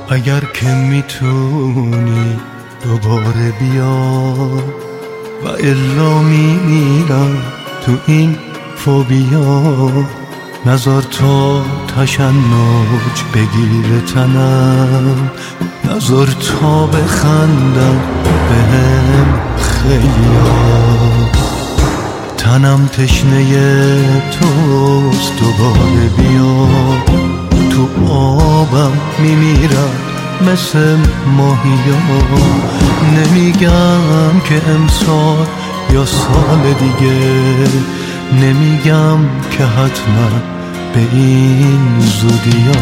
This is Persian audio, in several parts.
اگر که میتونی دوباره بیا، و الا میمیرم تو این فوبیا. نذار تا تشنج بگیره تنم، نذار تا بخندم بهم خیلیا. تنم تشنه توست، دوباره بیا. تو آبم میمیرم مثل ماهیا. نمیگم که امسال یا سال دیگه، نمیگم که حتما به این زودیا.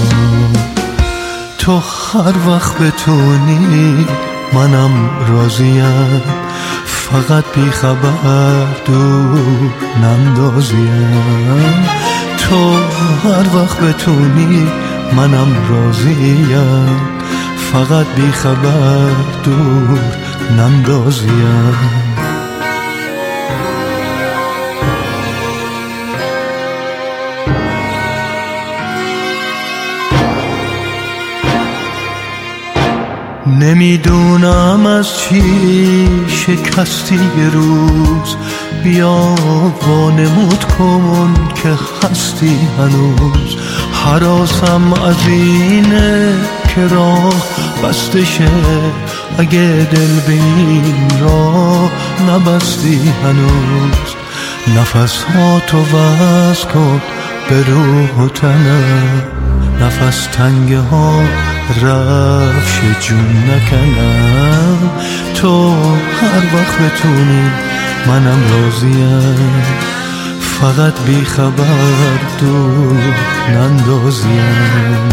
تو هر وقت بتونی منم راضیم، فقط بی خبر دور نندازیم. تو هر وقت بتونی منم راضیم، فقط بی خبر دور نندازیم. نمیدونم از چی شکستی یه روز، بیا وانمود کن که هستی هنوز. هراسم از اینه که راه بسته شه، اگه دل به این راه نبستی هنوز. نفس ها تو وز کن به روح و تنم، نفس تنگه ها رفش جون نکنم. تو هر وقت بتونی منم راضیم، فقط بی خبر دور نندازیم.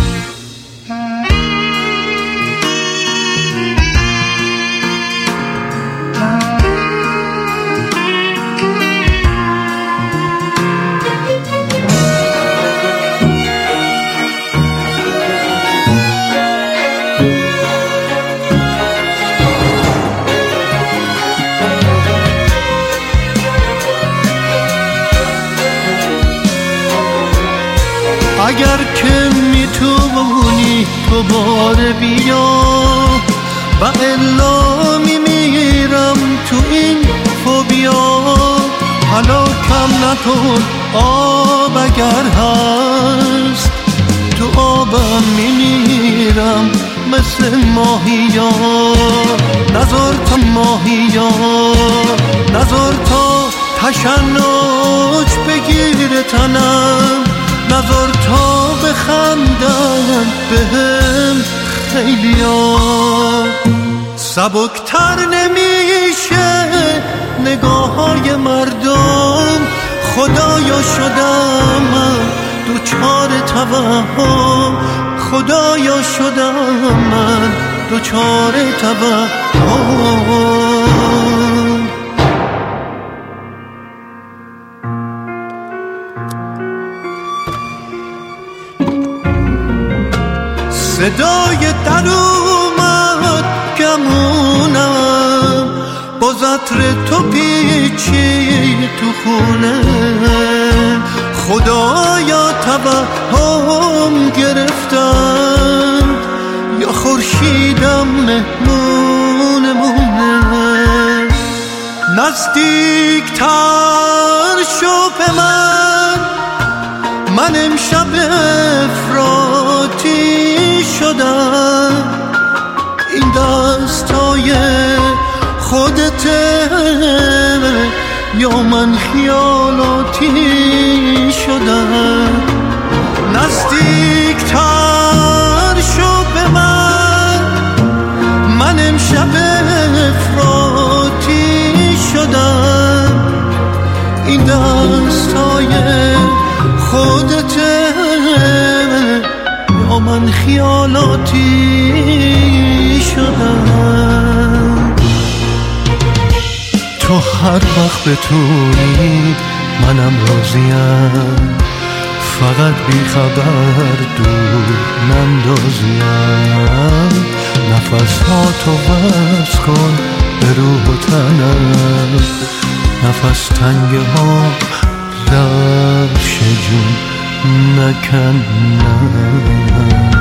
اگر که میتونی دوباره بیا، و الا میمیرم تو این فوبیا. حالا کم نکن آب اگر هست، تو آبم میمیرم مثل ماهیا. نذار تا ماهیا، نذار تا تشنج بگیره تنم، نذار تا بخندن بهم خیلیا. سبکتر نمیشه نگاه های مردم، خدایا شدم من دوچار توهم. خدایا شدم من دوچار توهم. صدای در اومد گمونم، با عطر تو پیچی تو خونه. خدایا توهم گرفتن، یا خورشیدم مهمونمونه. نزدیک تر شو به من امشب افراطی شدم. این دستای خودته یا من خیالاتی شدم. نزدیک تر شو به من امشب افراطی شدم. این دستای خودته یا من خیالاتی شدم. تو هر وقت بتونی منم راضیم، فقط بی خبر دور نندازیم. نفس ها تو وز کن به روح و تنم، نفس تنگه ها رفش جون نکنم.